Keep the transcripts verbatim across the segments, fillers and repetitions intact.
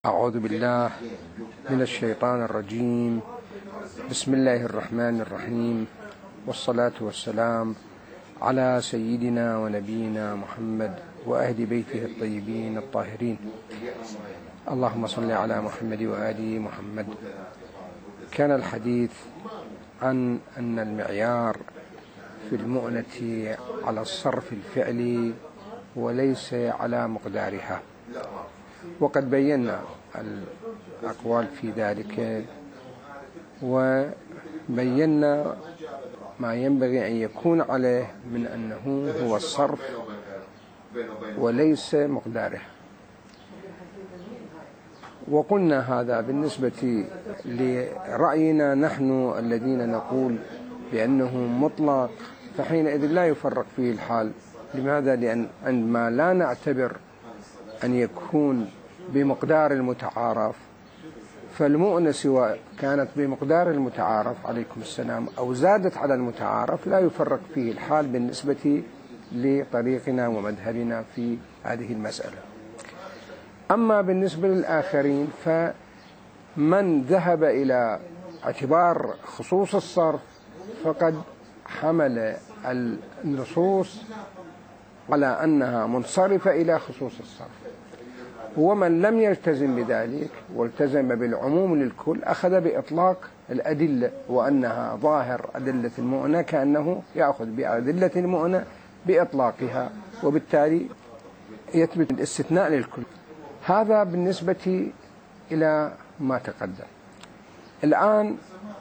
أعوذ بالله من الشيطان الرجيم. بسم الله الرحمن الرحيم، والصلاة والسلام على سيدنا ونبينا محمد وأهل بيته الطيبين الطاهرين. اللهم صل على محمد وآل محمد. كان الحديث عن أن المعيار في المؤنة على الصرف الفعلي وليس على مقدارها، وقد بينا الأقوال في ذلك، وبينا ما ينبغي أن يكون عليه من أنه هو الصرف وليس مقداره. وقلنا هذا بالنسبة لرأينا نحن الذين نقول بأنه مطلق، فحينئذ لا يفرق فيه الحال. لماذا؟ لأن عندما لا نعتبر أن يكون بمقدار المتعارف، فالمؤنة سواء كانت بمقدار المتعارف عليكم السلام أو زادت على المتعارف لا يفرق فيه الحال بالنسبة لطريقنا ومذهبنا في هذه المسألة. أما بالنسبة للآخرين، فمن ذهب إلى اعتبار خصوص الصرف فقد حمل النصوص على أنها منصرفة إلى خصوص الصرف، ومن لم يلتزم بذلك والتزم بالعموم للكل أخذ بإطلاق الأدلة، وأنها ظاهر أدلة المؤنة كأنه يأخذ بأدلة المؤنة بإطلاقها، وبالتالي يثبت الاستثناء للكل. هذا بالنسبة إلى ما تقدم. الآن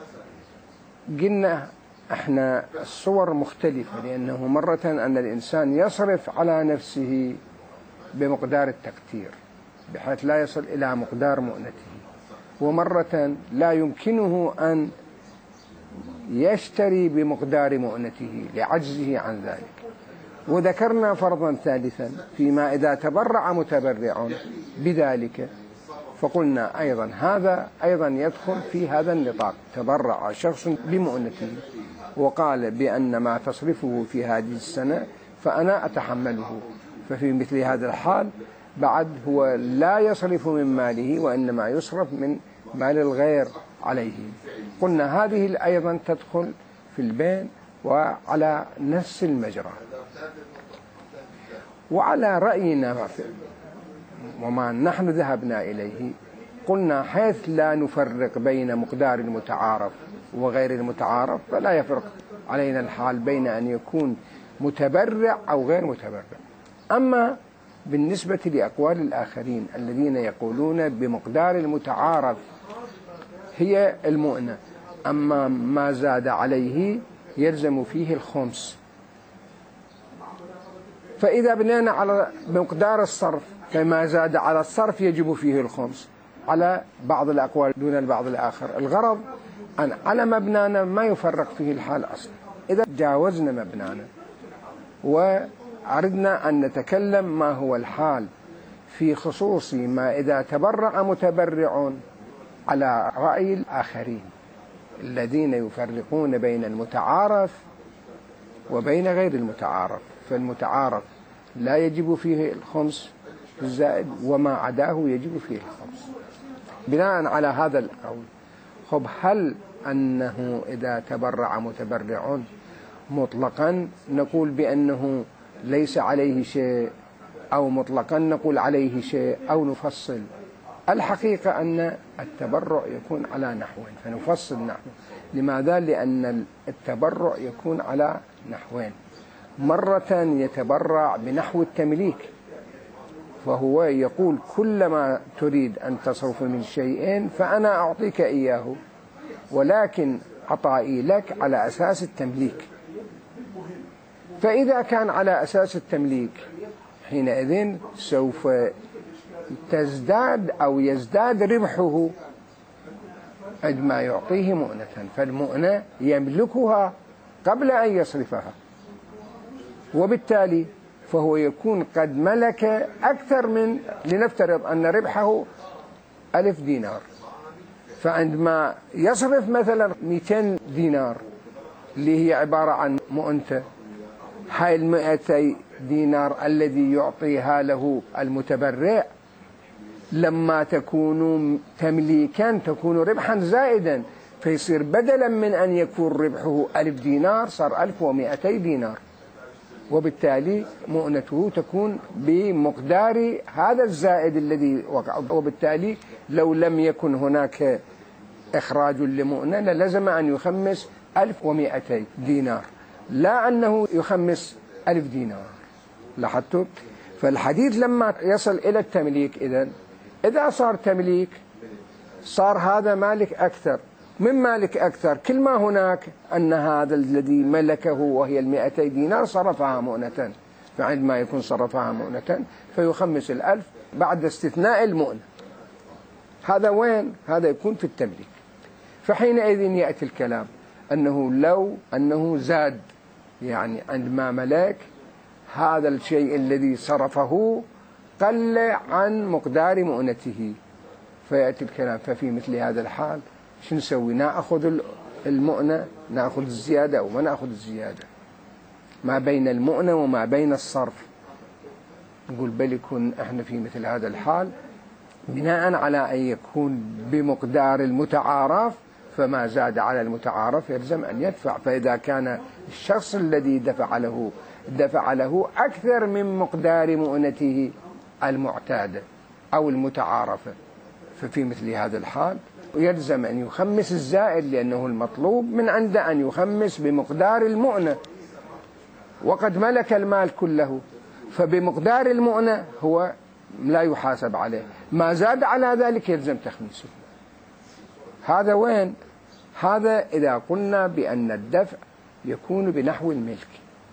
قلنا احنا الصور مختلفة، لأنه مرة أن الإنسان يصرف على نفسه بمقدار التقدير بحيث لا يصل إلى مقدار مؤنته، ومرة لا يمكنه أن يشتري بمقدار مؤنته لعجزه عن ذلك. وذكرنا فرضا ثالثا فيما إذا تبرع متبرع بذلك، فقلنا أيضا هذا أيضا يدخل في هذا النطاق. تبرع شخص بمؤنته وقال بأن ما تصرفه في هذه السنة فأنا أتحمله، ففي مثل هذا الحال بعد هو لا يصرف من ماله، وإنما يصرف من مال الغير عليه. قلنا هذه أيضا تدخل في البين وعلى نفس المجرى. وعلى رأينا وما نحن ذهبنا إليه، قلنا حيث لا نفرق بين مقدار المتعارف وغير المتعارف، فلا يفرق علينا الحال بين أن يكون متبرع أو غير متبرع. أما بالنسبة لأقوال الآخرين الذين يقولون بمقدار المتعارف هي المؤنة، أما ما زاد عليه يلزم فيه الخمس. فإذا بنينا على مقدار الصرف فما زاد على الصرف يجب فيه الخمس على بعض الأقوال دون البعض الآخر. الغرض أن على مبنانا ما يفرق فيه الحال أصلا. إذا جاوزنا مبنانا وأردنا أن نتكلم ما هو الحال في خصوص ما إذا تبرع متبرع على رأي الآخرين الذين يفرقون بين المتعارف وبين غير المتعارف، فالمتعارف لا يجب فيه الخمس الزائد، وما عداه يجب فيه الخمس. بناء على هذا القول، خب هل أنه إذا تبرع متبرع مطلقا نقول بأنه ليس عليه شيء، أو مطلقا نقول عليه شيء، أو نفصل؟ الحقيقة أن التبرع يكون على نحوين، فنفصل نحو. لماذا؟ لأن التبرع يكون على نحوين. مرة يتبرع بنحو التمليك، فهو يقول كلما تريد أن تصرف من شيء فأنا أعطيك إياه، ولكن عطائي لك على أساس التمليك. فإذا كان على أساس التمليك حينئذ سوف تزداد أو يزداد ربحه عندما يعطيه مؤنة، فالمؤنة يملكها قبل أن يصرفها، وبالتالي فهو يكون قد ملك أكثر من، لنفترض أن ربحه ألف دينار، فعندما يصرف مثلا مئتين دينار اللي هي عبارة عن مؤنته، هاي المئتي دينار الذي يعطيها له المتبرع لما تكون تمليكا تكون ربحا زائدا، فيصير بدلا من أن يكون ربحه ألف دينار صار ألف ومئتي دينار، وبالتالي مؤنته تكون بمقدار هذا الزائد الذي وقع. وبالتالي لو لم يكن هناك إخراج لمؤنة للزم أن يخمس ألف ومئتي دينار، لا أنه يخمس ألف دينار. لاحظتوا؟ فالحديث لما يصل إلى التمليك، إذن إذا صار تمليك صار هذا مالك أكثر من مالك أكثر، كل ما هناك أن هذا الذي ملكه وهي المئتي دينار صرفها مؤنة، فعندما يكون صرفها مؤنة فيخمس الألف بعد استثناء المؤنة. هذا وين؟ هذا يكون في التمليك. فحينئذ يأتي الكلام أنه لو أنه زاد، يعني عندما ملك هذا الشيء الذي صرفه قل عن مقدار مؤنته، فيأتي الكلام ففي مثل هذا الحال شو نسوي؟ نأخذ المؤنة، نأخذ الزيادة أو ما نأخذ الزيادة ما بين المؤنة وما بين الصرف؟ نقول بل يكون احنا في مثل هذا الحال بناء على أن يكون بمقدار المتعارف، فما زاد على المتعارف يلزم أن يدفع. فإذا كان الشخص الذي دفع له دفع له أكثر من مقدار مؤنته المعتادة أو المتعارفة، ففي مثل هذا الحال يلزم أن يخمس الزائد، لأنه المطلوب من عنده أن يخمس بمقدار المؤنة، وقد ملك المال كله، فبمقدار المؤنة هو لا يحاسب عليه، ما زاد على ذلك يلزم تخميسه. هذا وين؟ هذا إذا قلنا بأن الدفع يكون بنحو الملك،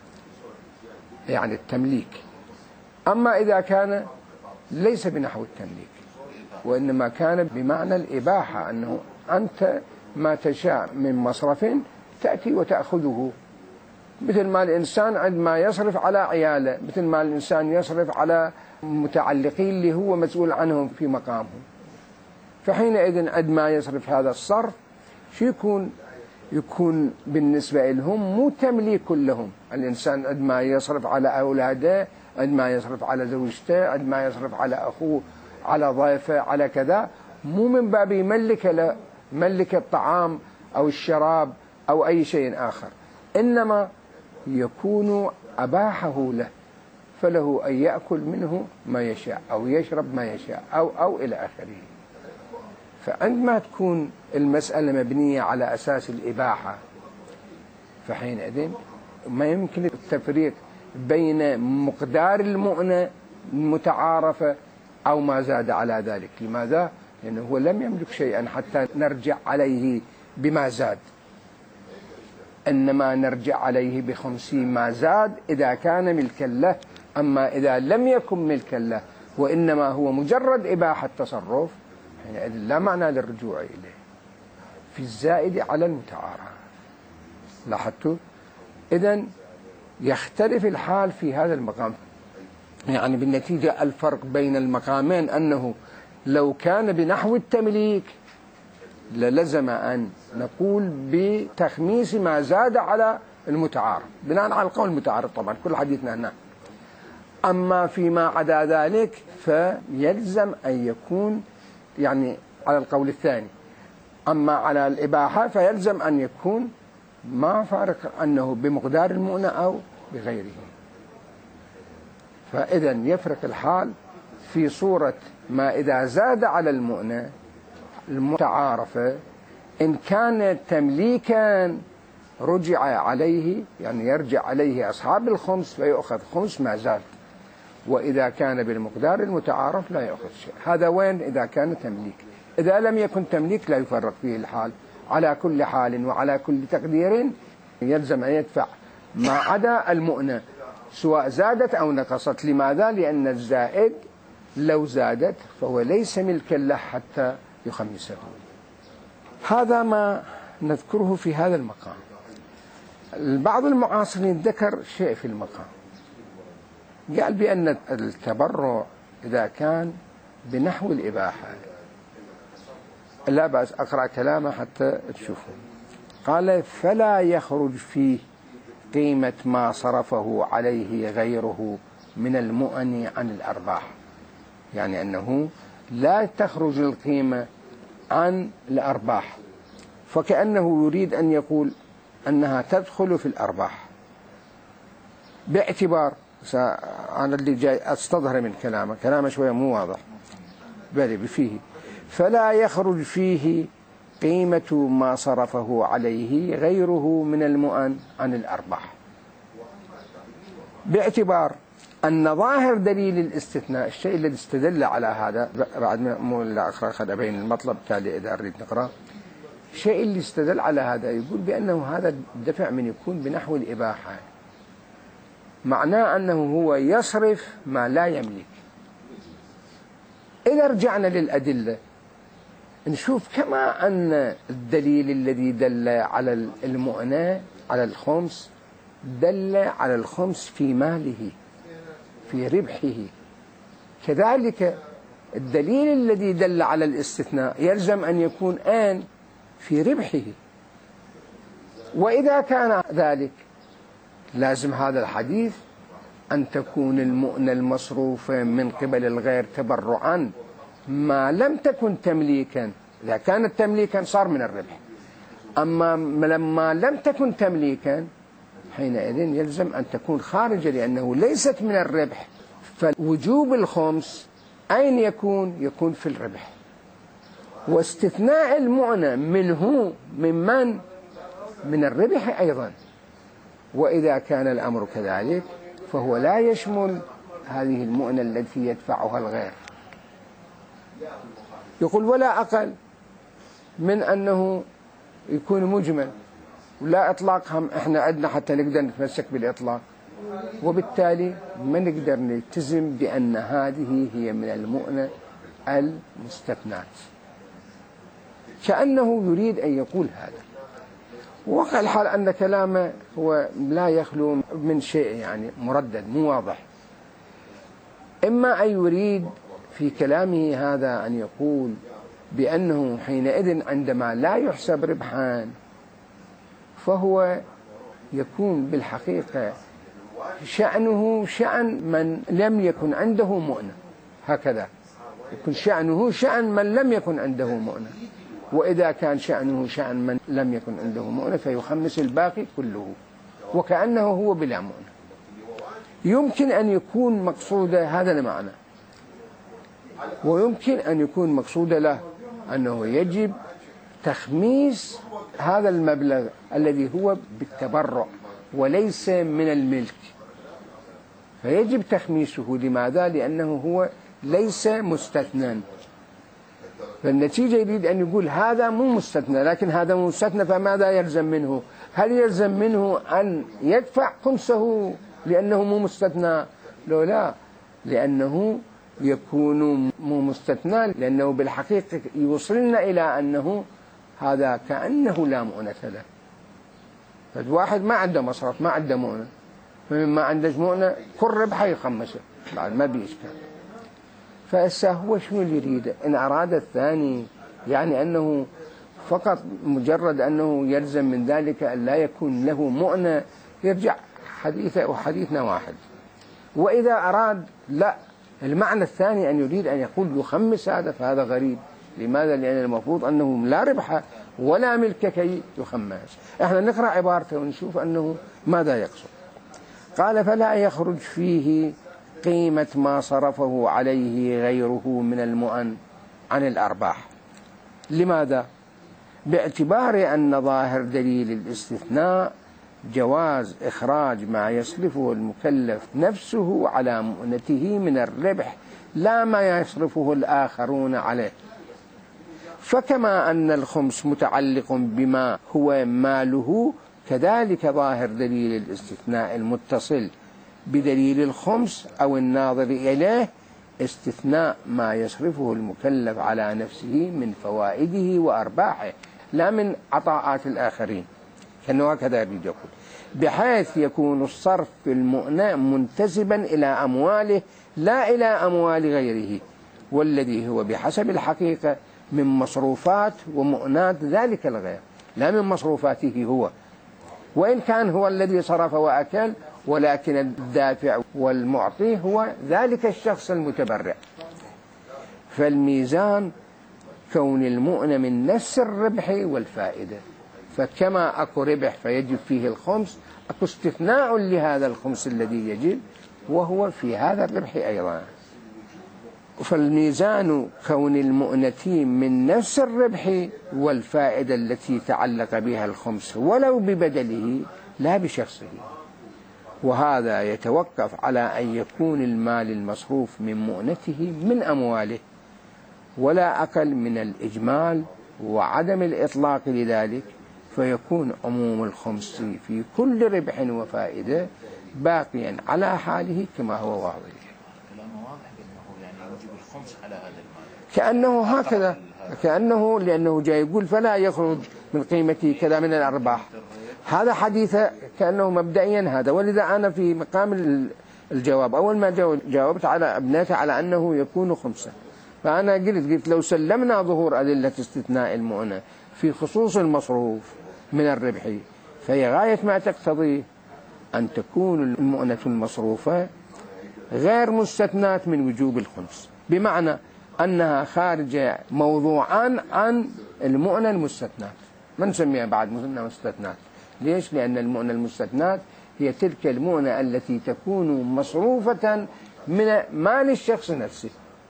يعني التمليك. أما إذا كان ليس بنحو التمليك وإنما كان بمعنى الإباحة، أنه أنت ما تشاء من مصرف تأتي وتأخذه، مثل ما الإنسان عندما يصرف على عياله، مثل ما الإنسان يصرف على متعلقين اللي هو مسؤول عنهم في مقامهم. فحينئذ عندما يصرف هذا الصرف شو يكون؟ يكون بالنسبة لهم مو تمليك لهم. الإنسان عندما يصرف على أولاده، عندما يصرف على زوجته، عندما يصرف على أخوه، على ضيفه، على كذا، مو من باب يملك ملك الطعام أو الشراب أو أي شيء آخر، إنما يكون أباحه له، فله أن يأكل منه ما يشاء أو يشرب ما يشاء أو أو إلى آخره. فعندما تكون المسألة مبنية على أساس الإباحة، فحينئذ ما يمكن التفريق بين مقدار المؤنة المتعارفة أو ما زاد على ذلك. لماذا؟ لأنه هو لم يملك شيئا حتى نرجع عليه بما زاد، إنما نرجع عليه بخمسين ما زاد إذا كان ملكا له. أما إذا لم يكن ملكا له وإنما هو مجرد إباحة تصرف، يعني لا معنى للرجوع إليه في الزائد على المتعارف. لاحظتوا؟ إذن يختلف الحال في هذا المقام. يعني بالنتيجة الفرق بين المقامين أنه لو كان بنحو التمليك للزم أن نقول بتخميس ما زاد على المتعارف بناء على القول المتعارف، طبعا كل حديثنا هنا. أما فيما عدا ذلك فيلزم أن يكون يعني على القول الثاني. أما على الإباحة فيلزم أن يكون ما فارق أنه بمقدار المؤنة أو بغيره. فإذا يفرق الحال في صورة ما إذا زاد على المؤنة المتعارفة، إن كان تمليكا رجع عليه، يعني يرجع عليه أصحاب الخمس فيأخذ خمس ما زاد، وإذا كان بالمقدار المتعارف لا يأخذ شيء. هذا وين؟ إذا كان تمليك. إذا لم يكن تمليك لا يفرق فيه الحال. على كل حال وعلى كل تقدير يلزم أن يدفع ما عدا المؤنة سواء زادت أو نقصت. لماذا؟ لأن الزائد لو زادت فهو ليس ملكا له حتى يخمسه. هذا ما نذكره في هذا المقام. بعض المعاصرين ذكر شيء في المقام، قال بأن التبرع إذا كان بنحو الإباحة، لا بأس أقرأ كلامه حتى تشوفوا. قال فلا يخرج فيه قيمة ما صرفه عليه غيره من المؤن عن الأرباح، يعني أنه لا تخرج القيمة عن الأرباح، فكأنه يريد أن يقول أنها تدخل في الأرباح باعتبار، أنا اللي جاي أستظهر من كلامه، كلامه شوية مو واضح بل فيه، فلا يخرج فيه قيمة ما صرفه عليه غيره من المؤن عن الأرباح، باعتبار أن ظاهر دليل الاستثناء، الشيء الذي استدل على هذا بعد ما مو لا أقرأ أبين المطلب تالي إذا أريد نقرأ، الشيء اللي استدل على هذا يقول بأنه هذا الدفع من يكون بنحو الإباحة، معناه أنه هو يصرف ما لا يملك. إذا رجعنا للأدلة نشوف كما أن الدليل الذي دل على المؤنة على الخمس دل على الخمس في ماله في ربحه، كذلك الدليل الذي دل على الاستثناء يلزم أن يكون آن في ربحه. وإذا كان ذلك لازم هذا الحديث أن تكون المؤنة المصروفة من قبل الغير تبرعا ما لم تكن تمليكا، إذا كانت تمليكا صار من الربح، أما لما لم تكن تمليكا حينئذ يلزم أن تكون خارجة لأنه ليست من الربح، فوجوب الخمس أين يكون؟ يكون في الربح، واستثناء المؤنة منه ممن من الربح أيضا. وإذا كان الأمر كذلك فهو لا يشمل هذه المؤنة التي يدفعها الغير. يقول ولا أقل من أنه يكون مجمل ولا إطلاق، هم إحنا عندنا حتى نقدر نتمسك بالإطلاق، وبالتالي ما نقدر نلتزم بأن هذه هي من المؤنة المستثنات، كأنه يريد أن يقول هذا. وواقع الحال أن كلامه هو لا يخلو من شيء يعني مردد مو واضح، إما أن يريد في كلامه هذا أن يقول بأنه حينئذ عندما لا يحسب ربحان فهو يكون بالحقيقة شأنه شأن من لم يكن عنده مؤنة، هكذا يكون شأنه شأن من لم يكن عنده مؤنة، وإذا كان شأنه شأن من لم يكن عنده مؤنة فيخمس الباقي كله وكأنه هو بلا مؤنة. يمكن أن يكون مقصود هذا المعنى، ويمكن أن يكون مقصود له أنه يجب تخميس هذا المبلغ الذي هو بالتبرع وليس من الملك، فيجب تخميسه. لماذا؟ لأنه هو ليس مستثنى، فالنتيجة يريد أن يقول هذا مو مستثنى، لكن هذا مستثنى فماذا يلزم منه؟ هل يلزم منه أن يدفع خمسه لأنه مو مستثنى؟ لو لا، لأنه يكون مو مستثنى لأنه بالحقيقة يوصلنا إلى أنه هذا كأنه لا مؤنة له. فالواحد ما عنده مصرف ما عنده مؤنة، فمما عنده مؤنة كل ربحه يخمسه بعد ما بيشكل. فإسا هو شنو اللي يريده؟ إن أراد الثاني يعني أنه فقط مجرد أنه يلزم من ذلك أن لا يكون له مؤنة يرجع حديثه وحديثنا واحد. وإذا أراد لا المعنى الثاني أن يريد أن يقول يخمس هذا فهذا غريب. لماذا؟ لأن المفروض أنه لا ربح ولا ملك كي يخمس. احنا نقرأ عبارته ونشوف أنه ماذا يقصد. قال فلا يخرج فيه قيمة ما صرفه عليه غيره من المؤن عن الأرباح. لماذا؟ باعتبار أن ظاهر دليل الاستثناء جواز إخراج ما يصرفه المكلف نفسه على مؤنته من الربح لا ما يصرفه الآخرون عليه. فكما أن الخمس متعلق بما هو ماله كذلك ظاهر دليل الاستثناء المتصل بدليل الخمس أو الناظر إليه استثناء ما يصرفه المكلف على نفسه من فوائده وأرباحه لا من عطاءات الآخرين، كأنه هكذا يريد يقول، بحيث يكون الصرف في المؤنة منتسبا إلى أمواله لا إلى أموال غيره، والذي هو بحسب الحقيقة من مصروفات ومؤنات ذلك الغير لا من مصروفاته هو، وإن كان هو الذي صرف وأكل، ولكن الدافع والمعطي هو ذلك الشخص المتبرع. فالميزان كون المؤنة من نفس الربح والفائدة، فكما أكو ربح فيجب فيه الخمس، أكو استثناء لهذا الخمس الذي يجب وهو في هذا الربح أيضا. فالميزان كون المؤنتين من نفس الربح والفائدة التي تعلق بها الخمس ولو ببدله لا بشخصه، وهذا يتوقف على أن يكون المال المصروف من مؤنته من أمواله ولا أقل من الإجمال وعدم الإطلاق لذلك، فيكون عموم الخمس في كل ربح وفائدة باقيا على حاله كما هو واضح. كلامه واضح بأنه يعني يجب الخمس على هذا المال، كأنه هكذا، كأنه لأنه جاي يقول فلا يخرج من قيمته كذا من الأرباح. هذا حديث كأنه مبدئيا هذا. ولذا أنا في مقام الجواب أول ما جاوبت على ابنته على أنه يكون خمسة، فأنا قلت قلت لو سلمنا ظهور أدلة استثناء المؤنة في خصوص المصروف من الربح فهي غاية ما تقتضي أن تكون المؤنة المصروفة غير مستثنات من وجوب الخمس، بمعنى أنها خارجة موضوعان عن المؤنة المستثنات، ما نسميها بعد مؤنة مستثنات. ليش؟ لأن المؤنة المستثنات هي تلك المؤنة التي تكون مصروفة من مال الشخص نفسه،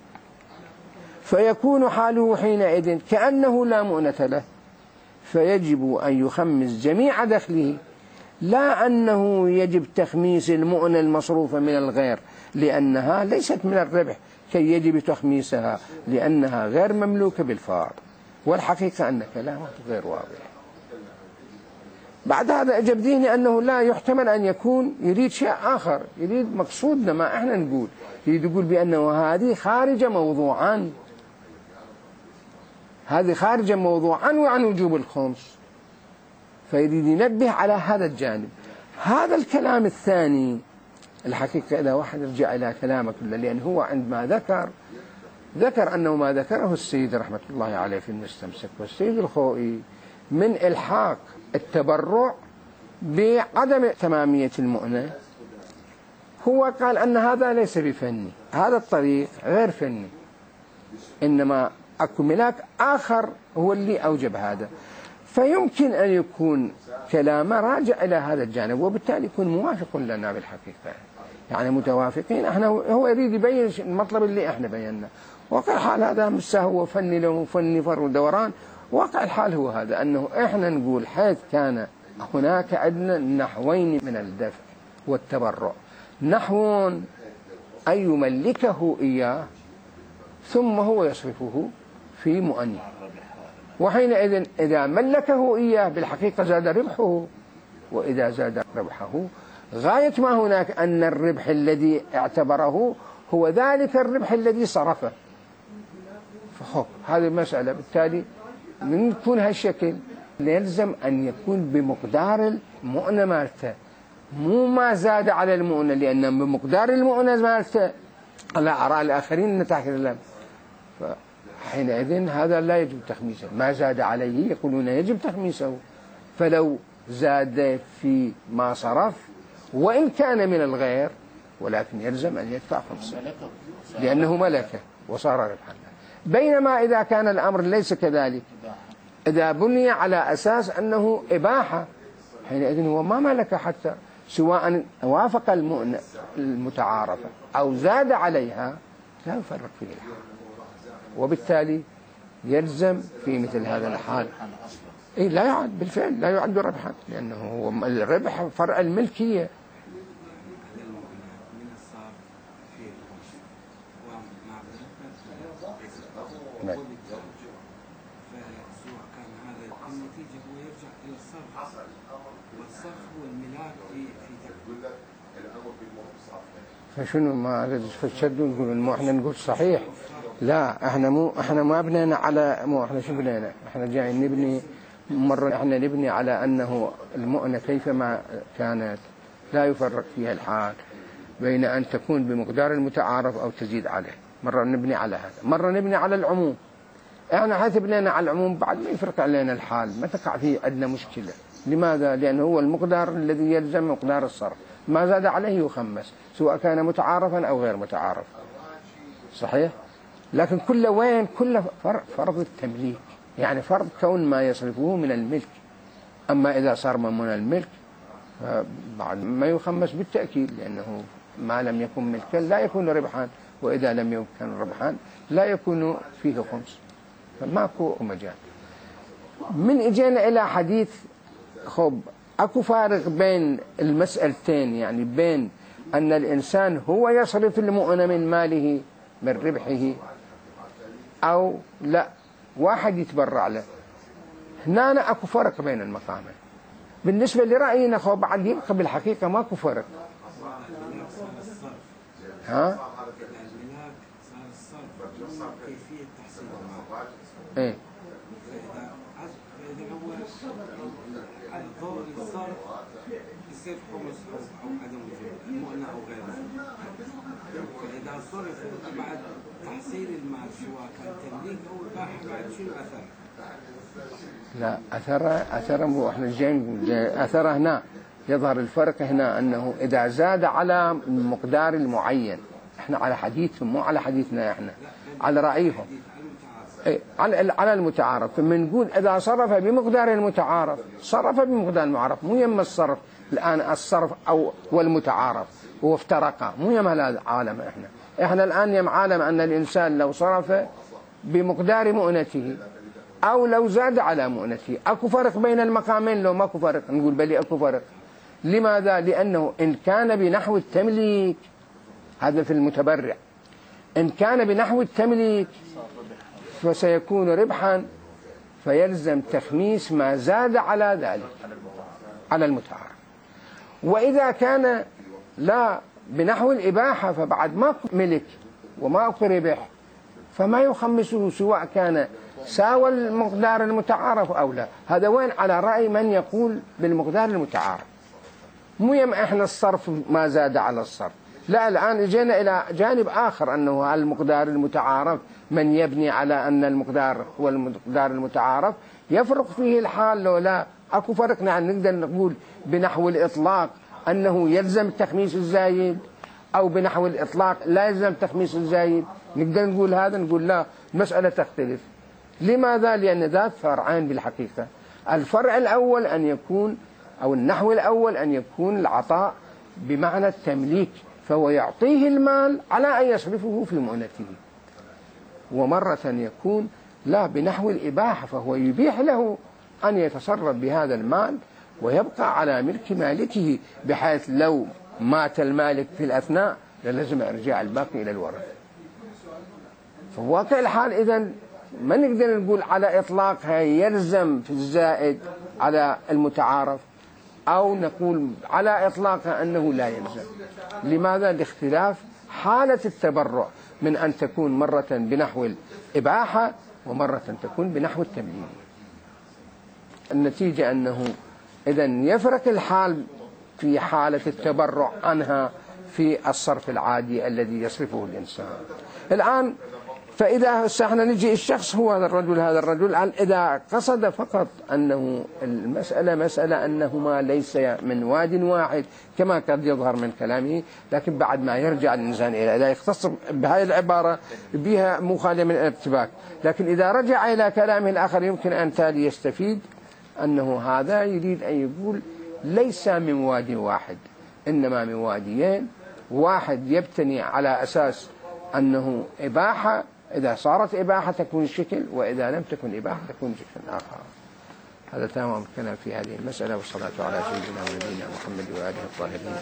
فيكون حاله حينئذ كأنه لا مؤنة له، فيجب أن يخمس جميع دخله، لا أنه يجب تخميس المؤنة المصروفة من الغير لأنها ليست من الربح كي يجب تخميسها لأنها غير مملوكة بالفار، والحقيقة أن كلامه غير واضح. بعد هذا أجب ذهني أنه لا يحتمل أن يكون يريد شيء آخر، يريد مقصودنا ما إحنا نقول، يريد يقول بأنه هذه خارجة موضوعا، هذه خارجة موضوعا وعن وجوب الخمس، فيريد ينبه على هذا الجانب. هذا الكلام الثاني الحقيقة إذا واحد يرجع إلى كلامه كله، لأن هو عندما ذكر ذكر أنه ما ذكره السيد رحمة الله عليه في المستمسك والسيد الخوئي من إلحاق التبرع بعدم تمامية المؤنة، هو قال أن هذا ليس بفني، هذا الطريق غير فني، إنما أكو ملاك آخر هو اللي أوجب هذا، فيمكن أن يكون كلامه راجع إلى هذا الجانب، وبالتالي يكون موافق لنا بالحقيقة، يعني متوافقين. احنا هو يريد يبين المطلب اللي احنا بينا، واقع الحال هذا مسه هو فني لو فني فر ودوران، واقع الحال هو هذا، أنه احنا نقول حيث كان هناك عندنا نحوين من الدفع والتبرع، نحو أن يملكه إياه ثم هو يصرفه في مؤنه، وحينئذ إذا ملكه إياه بالحقيقة زاد ربحه، وإذا زاد ربحه غاية ما هناك أن الربح الذي اعتبره هو ذلك الربح الذي صرفه، فخب هذه المسألة. بالتالي من يكون هالشكل يلزم أن يكون بمقدار المؤنة مالته، مو ما زاد على المؤنة، لأن بمقدار المؤنة مالته على آراء الآخرين نتحكي، فحينئذ هذا لا يجب تخميسه، ما زاد عليه يقولون يجب تخميسه، فلو زاد في ما صرف وإن كان من الغير ولكن يلزم أن يدفع خمسة لأنه ملكه وصار ربحا. بينما إذا كان الأمر ليس كذلك، إذا بني على أساس أنه إباحة، حينئذ هو ما ملك حتى، سواء وافق المؤنة المتعارفة أو زاد عليها لا يفرق في الحال، وبالتالي يلزم في مثل هذا الحال إيه لا يعد بالفعل، لا يعد ربحا، لأنه هو الربح فرع الملكية. نعم. فسواء كان هذا النتيجة هو يرجع إلى الصرف، والصرف هو الملاك في في فشنو ما فشدوا نقول مو احنا نقول صحيح، لا احنا مو احنا ما بنينا على مو احنا شو بنينا، احنا جايين نبني مرة احنا نبني على أنه المؤنة كيفما كانت لا يفرق فيها الحال بين أن تكون بمقدار المتعارف أو تزيد عليه، مرة نبني على هذا، مرة نبني على العموم. احنا حيث بنينا على العموم بعد ما يفرق علينا الحال، ما تقع فيه عندنا مشكلة. لماذا؟ لأنه هو المقدار الذي يلزم مقدار الصرف، ما زاد عليه يخمس سواء كان متعارفا أو غير متعارف. صحيح؟ لكن كل وين كل فرض التمليك، يعني فرض كون ما يصرفه من الملك. أما إذا صار من الملك بعد ما يخمس بالتأكيد، لأنه ما لم يكن ملكا لا يكون ربحا، وإذا لم يكن ربحا لا يكون فيه خمس، فماكو مجال. من اجينا إلى حديث خب أكو فارق بين المسألتين، يعني بين أن الإنسان هو يصرف المؤن من ماله من ربحه أو لا واحد يتبرع له. هنا أنا أكو فرق بين المقامين. بالنسبة لرأينا خب بعد يبقى بالحقيقة ماكو فرق. ها؟ الملاك صار الصرف كيفية تحصيل المال. إيه؟ فإذا هو على ضوء الصرف يصير خمس أو عدم وجود المؤنة أو غيره. فإذا صرف بعد تحصيل المال سواء كان تمليك أو إباحة بعد شنو أثر؟ لا أثر أثر مو إحنا جايين أثر هنا يظهر الفرق هنا أنه إذا زاد على المقدار المعين. إحنا على حديثهم مو على حديثنا إحنا، على رأيهم. إيه على على المتعارف. فمنقول إذا صرف بمقدار المتعارف صرف بمقدار المعارف، مو يم الصرف الآن الصرف أو والمتعارف هو افترقا، مو يم هذا العالم. إحنا إحنا الآن يم عالم أن الإنسان لو صرف بمقدار مؤنته أو لو زاد على مؤنته أكو فرق بين المقامين. لو ماكو فرق نقول بلي أكو فرق. لماذا؟ لأنه إن كان بنحو التمليك هذا في المتبرع، إن كان بنحو التمليك فسيكون ربحا، فيلزم تخميس ما زاد على ذلك على المتعارف. وإذا كان لا بنحو الإباحة فبعد ما ملك وما ربح فما يخمسه سواء كان ساوى المقدار المتعارف أو لا. هذا وين على رأي من يقول بالمقدار المتعارف. مو يم إحنا الصرف ما زاد على الصرف، لا. الآن جينا إلى جانب آخر أنه المقدار المتعارف من يبني على أن المقدار هو المقدار المتعارف يفرق فيه الحال. لو لا أكو فرق. نعم نقدر نقول بنحو الإطلاق أنه يلزم تخميس الزايد، أو بنحو الإطلاق لا يلزم تخميس الزايد. نقدر نقول هذا، نقول لا، المسألة تختلف. لماذا؟ لأن ذات فرعين بالحقيقة. الفرع الأول أن يكون أو النحو الأول أن يكون العطاء بمعنى التمليك، فهو يعطيه المال على أن يصرفه في مؤنته. ومرة يكون لا بنحو الإباحة، فهو يبيح له أن يتصرف بهذا المال ويبقى على ملك مالكه، بحيث لو مات المالك في الأثناء لازم إرجاع الباقي إلى الورثة. فواقع الحال إذن ما نقدر نقول على إطلاقها يلزم في الزائد على المتعارف، أو نقول على إطلاقها أنه لا يلزم. لماذا؟ لاختلاف حالة التبرع، من أن تكون مرة بنحو الإباحة ومرة تكون بنحو التمليك. النتيجة أنه إذن يفرق الحال في حالة التبرع عنها في الصرف العادي الذي يصرفه الإنسان. الآن فإذا احنا نجي الشخص هو هذا الرجل هذا الرجل إذا قصد فقط أنه المسألة مسألة أنهما ليس من واد واحد كما قد يظهر من كلامه، لكن بعد ما يرجع الإنسان إلى إذا يختص بهذه العبارة بها مخالفة من الارتباك. لكن إذا رجع إلى كلامه الآخر يمكن أن تالي يستفيد أنه هذا يريد أن يقول ليس من واد واحد، إنما من واديين. واحد يبتني على أساس أنه إباحة، إذا صارت إباحة تكون شكل، وإذا لم تكن إباحة تكون شكل آخر. هذا تمام الكلام في هذه المسألة، والصلاة على سيدنا ونبينا محمد وآله الطاهرين.